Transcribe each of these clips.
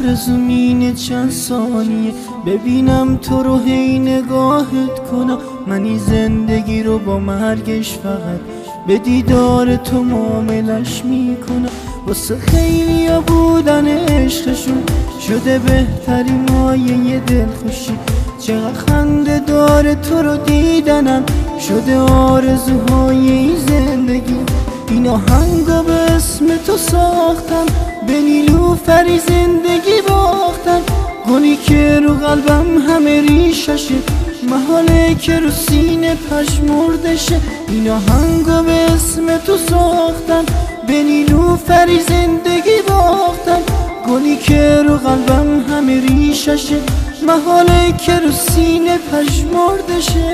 آرزو مینه چند ثانیه ببینم تو رو هی نگاهت کنم. منی زندگی رو با مرگش فقط به دیدار تو معاملش میکنم. واسه خیلیا بودن عشقشون شده بهترین مایه دلخوشی. چقدر خنده داره تو رو دیدنم شده آرزوهای این زندگی. این آهنگا به اسم تو ساختم به نیلوفری زندگی باختم. گلی که رو قلبم همه ریششه محاله که رو سینه پشمردشه. این آهنگا به اسم تو ساختم به نیلوفری زندگی باختم. گلی که رو قلبم همه ریششه محاله که رو سینه پشمردشه.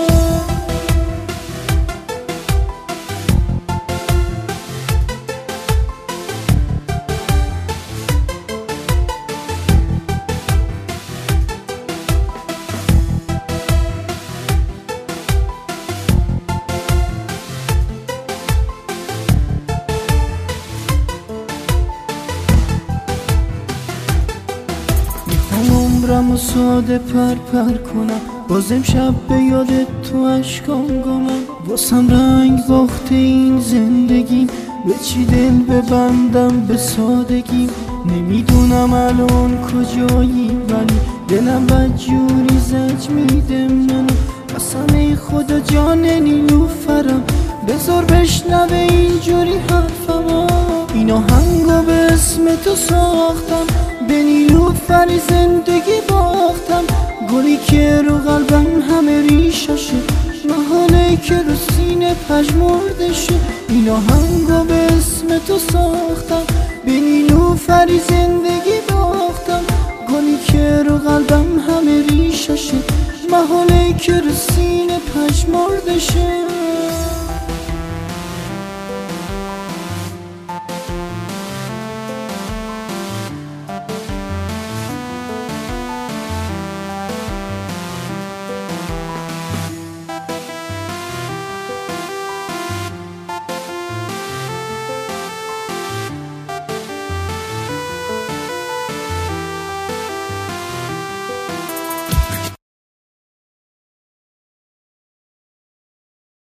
عمرمو ساده پر کنم بازم شب به یادت تو اشکام گمم. واسم رنگ باخته این زندگیم به چی دل ببندم به سادگیم. نمیدونم الان کجایی ولی دلم بدجوری زج میده منو. قسم ای خدا جان نیلوفرم بذار بشنوه اینجوری حرفمو. این آهنگو به اسم تو ساختم به نیلوفری زندگی باختم. گلی که رو قلبم همه ریششه محاله که رو سینه پژمردشه. این آهنگو به اسم تو ساختم به نیلوفری زندگی باختم. گلی که رو قلبم همه ریششه محاله که رو سینه پژمردشه.